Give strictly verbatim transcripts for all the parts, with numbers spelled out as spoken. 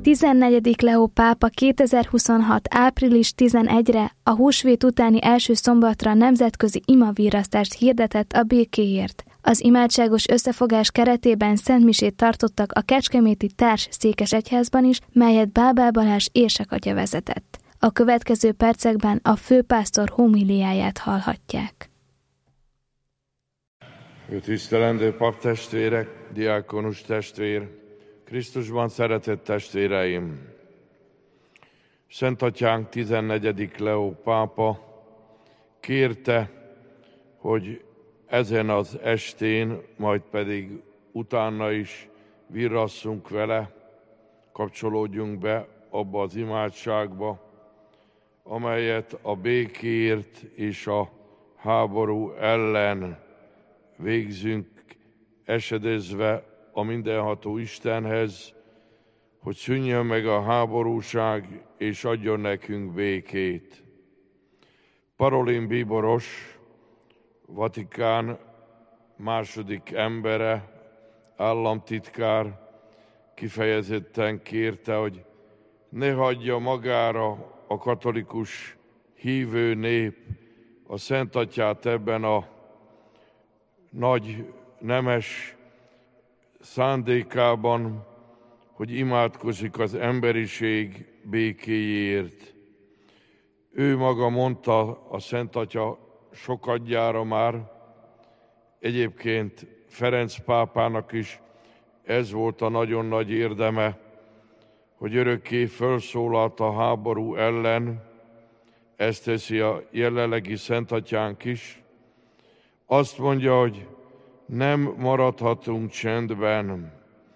tizennegyedik Leó pápa kétezer-huszonhat. április tizenegyedikére a húsvét utáni első szombatra nemzetközi imavirasztást hirdetett a békéért. Az imádságos összefogás keretében szentmisét tartottak a kecskeméti társ székesegyházban is, melyet Bábel Balázs érsekatya vezetett. A következő percekben a főpásztor homiliáját hallhatják. Tisztelendő paptestvérek, diákonus testvér, Krisztusban szeretett testvéreim! Szent Atyánk tizennegyedik Leó pápa kérte, hogy ezen az estén, majd pedig utána is virrasszunk vele, kapcsolódjunk be abba az imádságba, amelyet a békéért és a háború ellen végzünk, esedezve a mindenható Istenhez, hogy szűnjön meg a háborúság, és adjon nekünk békét. Parolin bíboros, Vatikán második embere, államtitkár kifejezetten kérte, hogy ne hagyja magára a katolikus hívő nép a Szent Atyát ebben a nagy nemes szándékában, hogy imádkozik az emberiség békéjéért. Ő maga mondta a Szent Atya sokadjára már, egyébként Ferenc pápának is ez volt a nagyon nagy érdeme, hogy örökké felszólalt a háború ellen, ezt teszi a jelenlegi Szent Atyánk is. Azt mondja, hogy nem maradhatunk csendben,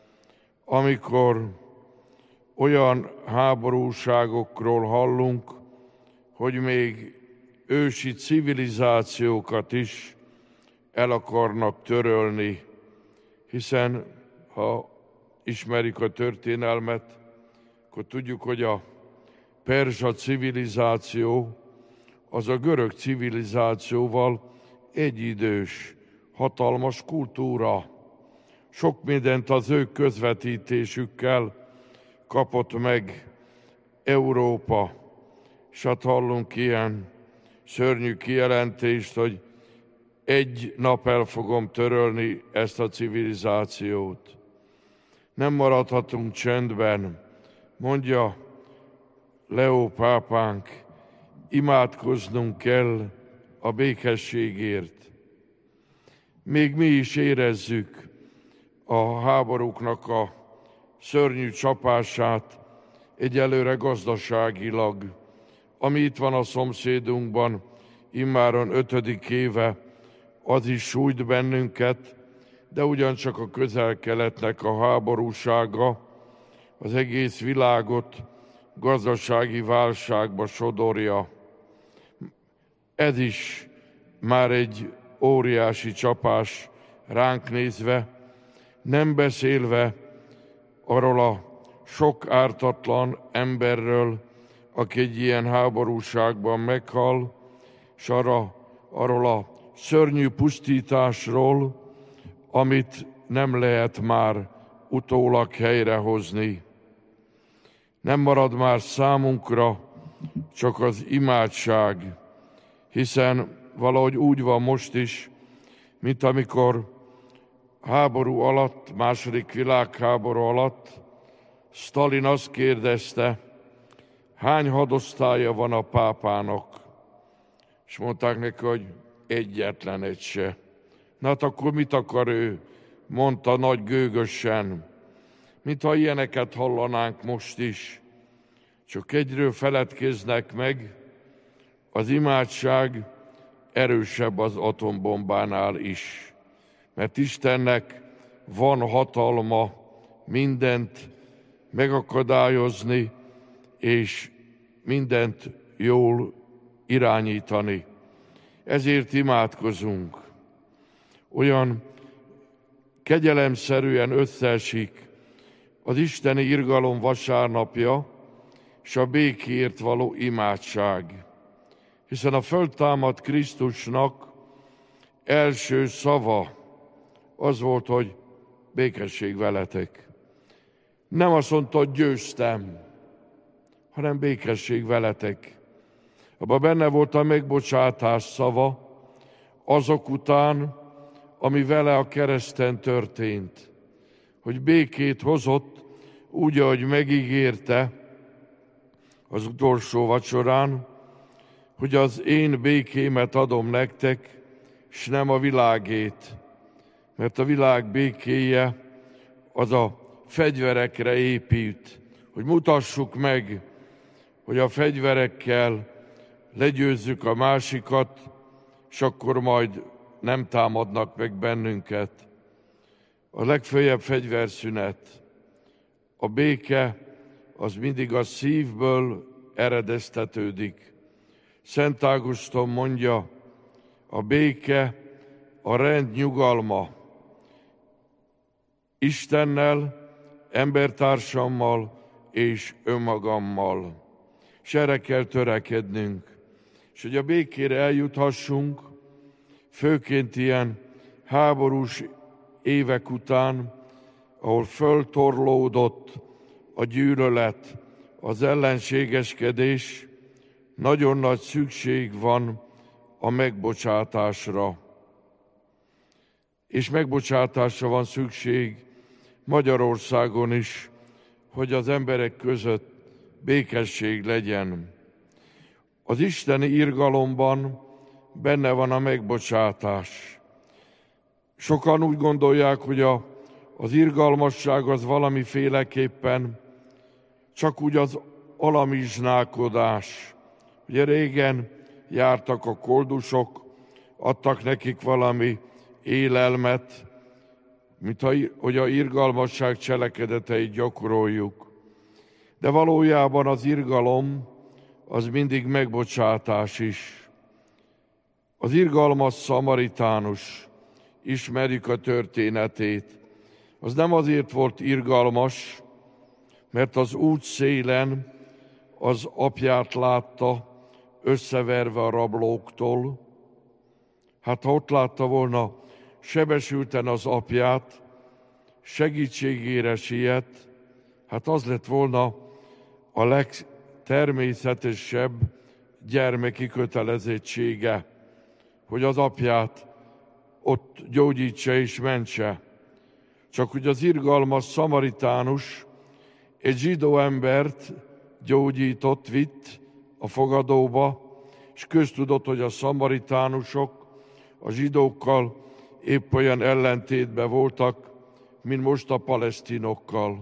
amikor olyan háborúságokról hallunk, hogy még ősi civilizációkat is el akarnak törölni, hiszen ha ismerjük a történelmet, akkor tudjuk, hogy a perzsa civilizáció az a görög civilizációval egyidős, hatalmas kultúra. Sok mindent az ő közvetítésükkel kapott meg Európa, és hát hallunk ilyen szörnyű kijelentést, hogy egy nap el fogom törölni ezt a civilizációt. Nem maradhatunk csendben, mondja Leó pápánk, imádkoznunk kell a békességért. Még mi is érezzük a háborúknak a szörnyű csapását, egyelőre gazdaságilag, ami itt van a szomszédunkban, immáron ötödik éve, az is sújt bennünket, de ugyancsak a Közel-Keletnek a háborúsága az egész világot gazdasági válságba sodorja. Ez is már egy óriási csapás ránk nézve, nem beszélve arról a sok ártatlan emberről, aki egy ilyen háborúságban meghal, és arra, arról a szörnyű pusztításról, amit nem lehet már utólag helyrehozni. Nem marad már számunkra csak az imádság, hiszen valahogy úgy van most is, mint amikor háború alatt, második világháború alatt Sztalin azt kérdezte, hány hadosztálya van a pápának? És mondták neki, hogy egyetlen egy se. Na hát akkor mit akar ő? Mondta nagy gőgösen. Mintha ilyeneket hallanánk most is. Csak egyről feledkeznek meg, az imádság erősebb az atombombánál is. Mert Istennek van hatalma mindent megakadályozni, és mindent jól irányítani. Ezért imádkozunk. Olyan kegyelemszerűen összeesik az isteni irgalom vasárnapja és a békéért való imádság. Hiszen a föltámadt Krisztusnak első szava az volt, hogy békesség veletek. Nem azt mondta, hogy győztem, hanem békesség veletek. Abban benne volt a megbocsátás szava, azok után, ami vele a kereszten történt, hogy békét hozott, úgy, ahogy megígérte az utolsó vacsorán, hogy az én békémet adom nektek, s nem a világét, mert a világ békéje az a fegyverekre épít, hogy mutassuk meg, hogy a fegyverekkel legyőzzük a másikat, és akkor majd nem támadnak meg bennünket. A legfőjebb fegyverszünet, a béke, az mindig a szívből eredeztetődik. Szent Ágoston mondja, a béke a rend nyugalma. Istennel, embertársammal és önmagammal. És erre kell törekednünk. És hogy a békére eljuthassunk, főként ilyen háborús évek után, ahol föltorlódott a gyűlölet, az ellenségeskedés, nagyon nagy szükség van a megbocsátásra. És megbocsátásra van szükség Magyarországon is, hogy az emberek között békesség legyen. Az isteni irgalomban benne van a megbocsátás. Sokan úgy gondolják, hogy a, az irgalmasság az valamiféleképpen csak úgy az alamizsnálkodás. Ugye régen jártak a koldusok, adtak nekik valami élelmet, mint hogy a irgalmasság cselekedeteit gyakoroljuk. De valójában az irgalom az mindig megbocsátás is. Az irgalmas szamaritánus, ismerjük a történetét, az nem azért volt irgalmas, mert az út szélen az apját látta összeverve a rablóktól. Hát ha ott látta volna sebesülten az apját, segítségére siet, hát az lett volna a legtermészetesebb gyermeki kötelezettsége, hogy az apját ott gyógyítsa és mentse. Csak hogy az irgalmas szamaritánus egy zsidó embert gyógyított, vitt a fogadóba, és köztudott, hogy a szamaritánusok a zsidókkal épp olyan ellentétben voltak, mint most a palesztinokkal.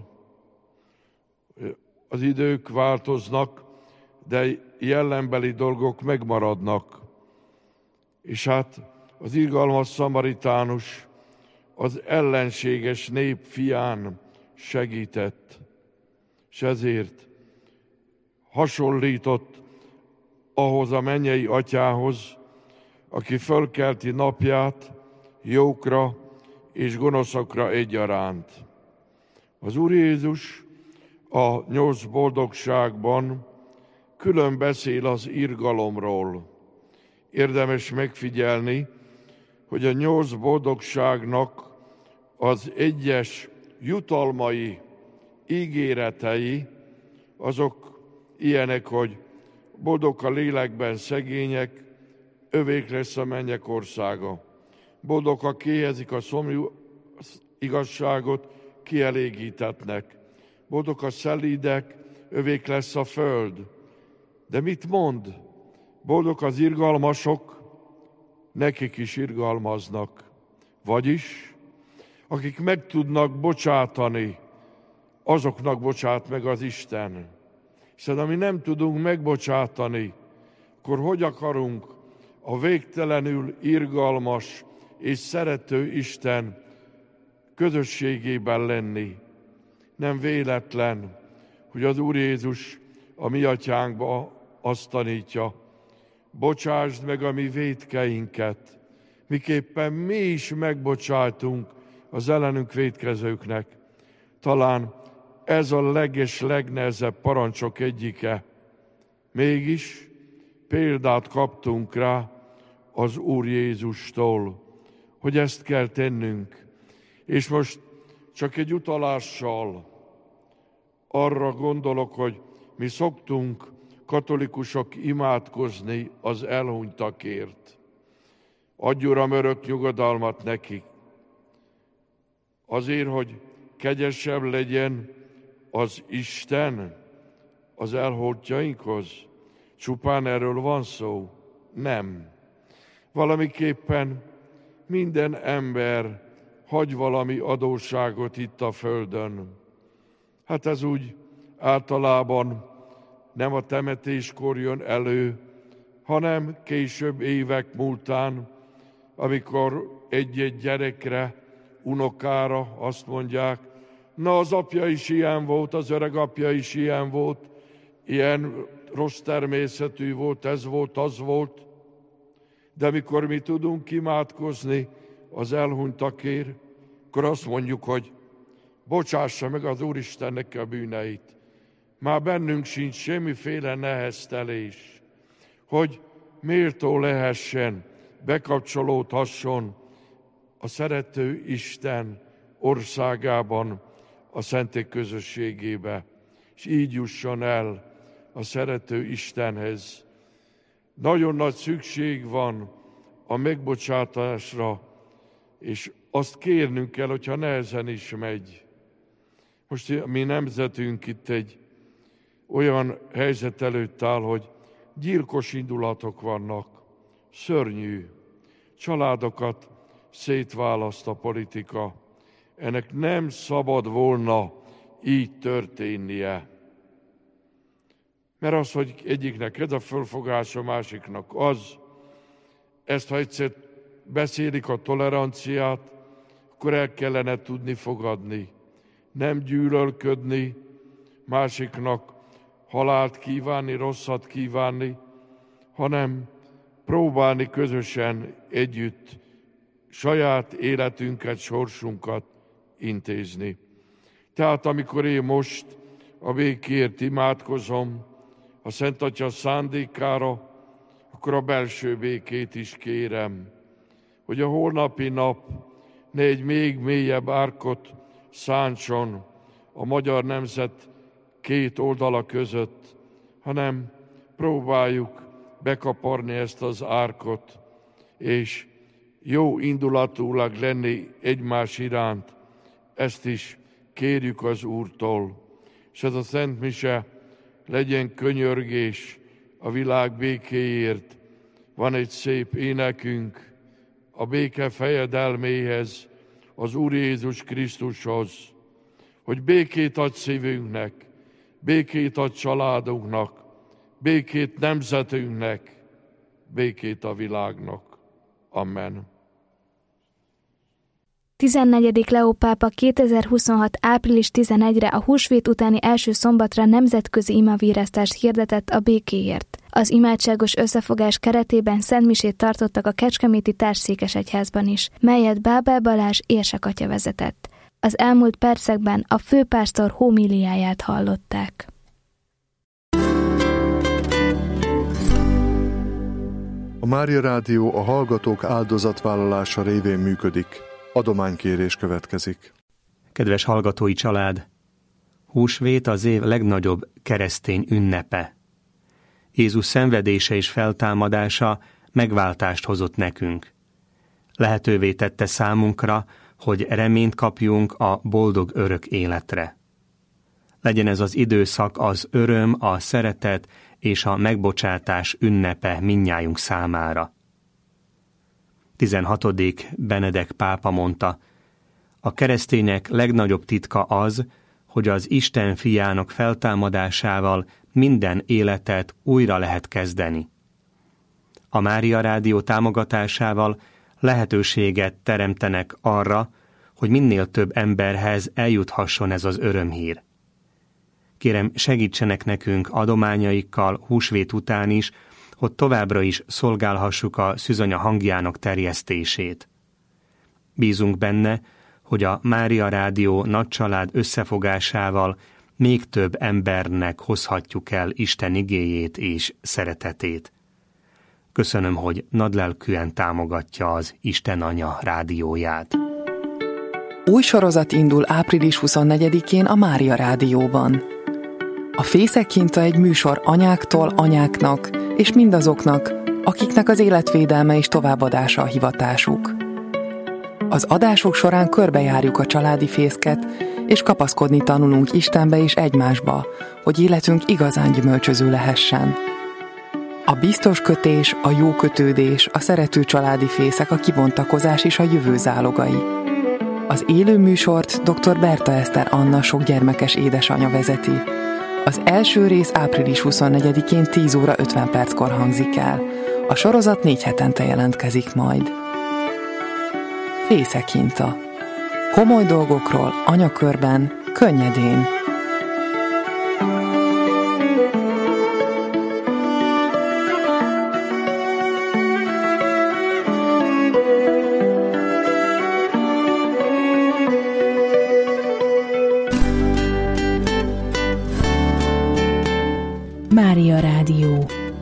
Az idők változnak, de jellembeli dolgok megmaradnak. És hát az irgalmas szamaritánus az ellenséges nép fián segített, és ezért hasonlított ahhoz a mennyei atyához, aki fölkelti napját jókra és gonoszokra egyaránt. Az Úr Jézus a nyolc boldogságban külön beszél az irgalomról. Érdemes megfigyelni, hogy a nyolc boldogságnak az egyes jutalmai, ígéretei, azok ilyenek, hogy boldog a lélekben szegények, övék lesz a mennyek országa. Boldog, ha kihelyezik a szomjú igazságot, kielégítetnek. Boldog a szelídek, övék lesz a föld. De mit mond? Boldog az irgalmasok, nekik is irgalmaznak. Vagyis, akik meg tudnak bocsátani, azoknak bocsát meg az Isten. Hiszen ami nem tudunk megbocsátani, akkor hogy akarunk a végtelenül irgalmas és szerető Isten közösségében lenni? Nem véletlen, hogy az Úr Jézus a mi atyánkba azt tanítja, bocsásd meg a mi vétkeinket, miképpen mi is megbocsájtunk az ellenünk vétkezőknek. Talán ez a leges, legnehezebb parancsok egyike. Mégis példát kaptunk rá az Úr Jézustól, hogy ezt kell tennünk. És most csak egy utalással Arra gondolok, hogy mi szoktunk katolikusok imádkozni az elhunytakért. Adj, Uram, örök nyugodalmat nekik. Azért, hogy kegyesebb legyen az Isten az elholtjainkhoz. Csupán erről van szó? Nem. Valamiképpen minden ember hagy valami adósságot itt a földön. Hát ez úgy általában nem a temetéskor jön elő, hanem később évek múltán, amikor egy-egy gyerekre, unokára azt mondják, na az apja is ilyen volt, az öreg apja is ilyen volt, ilyen rossz természetű volt, ez volt, az volt. De amikor mi tudunk imádkozni az elhunytakért, akkor azt mondjuk, hogy bocsássa meg az Úristennek a bűneit. Már bennünk sincs semmiféle neheztelés, hogy méltó lehessen, bekapcsolódhasson a szerető Isten országában, a szentek közösségébe, és így jusson el a szerető Istenhez. Nagyon nagy szükség van a megbocsátásra, és azt kérnünk kell, hogyha nehezen is megy. Most a mi nemzetünk itt egy olyan helyzet előtt áll, hogy gyilkos indulatok vannak, szörnyű, családokat szétválaszt a politika. Ennek nem szabad volna így történnie. Mert az, hogy egyiknek ez a fölfogása, másiknak az, ezt ha egyszer beszélik a toleranciát, akkor el kellene tudni fogadni. Nem gyűlölködni, másiknak halált kívánni, rosszat kívánni, hanem próbálni közösen együtt saját életünket, sorsunkat intézni. Tehát amikor én most a békért imádkozom, a Szent Atya szándékára, akkor a belső békét is kérem, hogy a holnapi nap ne egy még mélyebb árkot szántson a magyar nemzet két oldala között, hanem próbáljuk bekaparni ezt az árkot, és jó indulatúlag lenni egymás iránt. Ezt is kérjük az Úrtól. És ez a Szent Mise legyen könyörgés a világ békéért. Van egy szép énekünk a béke fejedelméhez, az Úr Jézus Krisztushoz, hogy békét ad szívünknek, békét ad családunknak, békét nemzetünknek, békét a világnak. Amen. tizennegyedik Leó pápa kétezer-huszonhat. április tizenegyedikére a húsvét utáni első szombatra nemzetközi imavírasztást hirdetett a békéért. Az imádságos összefogás keretében szentmisét tartottak a kecskeméti Társszékesegyházban is, melyet Bábel Balázs érsekatya vezetett. Az elmúlt percekben a főpásztor homíliáját hallották. A Mária Rádió a hallgatók áldozatvállalása révén működik. Adománykérés következik. Kedves hallgatói család! Húsvét az év legnagyobb keresztény ünnepe. Jézus szenvedése és feltámadása megváltást hozott nekünk. Lehetővé tette számunkra, hogy reményt kapjunk a boldog örök életre. Legyen ez az időszak az öröm, a szeretet és a megbocsátás ünnepe mindnyájunk számára. tizenhatodik Benedek pápa mondta, a keresztények legnagyobb titka az, hogy az Isten fiának feltámadásával minden életet újra lehet kezdeni. A Mária Rádió támogatásával lehetőséget teremtenek arra, hogy minél több emberhez eljuthasson ez az örömhír. Kérem, segítsenek nekünk adományaikkal húsvét után is, hogy továbbra is szolgálhassuk a szűzanya hangjának terjesztését. Bízunk benne, hogy a Mária Rádió nagycsalád összefogásával még több embernek hozhatjuk el Isten igéjét és szeretetét. Köszönöm, hogy nagylelkűen támogatja az Isten Anya rádióját. Új sorozat indul április huszonnegyedikén a Mária Rádióban. A Fészekinta egy műsor anyáktól anyáknak, és mindazoknak, akiknek az életvédelme és továbbadása a hivatásuk. Az adások során körbejárjuk a családi fészket, és kapaszkodni tanulunk Istenbe és egymásba, hogy életünk igazán gyümölcsöző lehessen. A biztos kötés, a jó kötődés, a szerető családi fészek, a kibontakozás és a jövő zálogai. Az élő műsort dr. Berta Eszter Anna sok gyermekes édesanyja vezeti. Az első rész április huszonnegyedikén tíz óra ötven perckor hangzik el. A sorozat négy hetente jelentkezik majd. Fészekinta. Komoly dolgokról, anyakörben, könnyedén. Mária Rádió.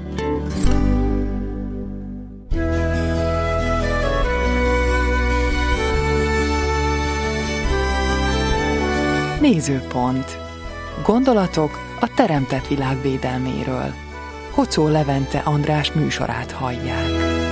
Nézőpont. Gondolatok a teremtett világ védelméről. Hocó Levente András műsorát hallják.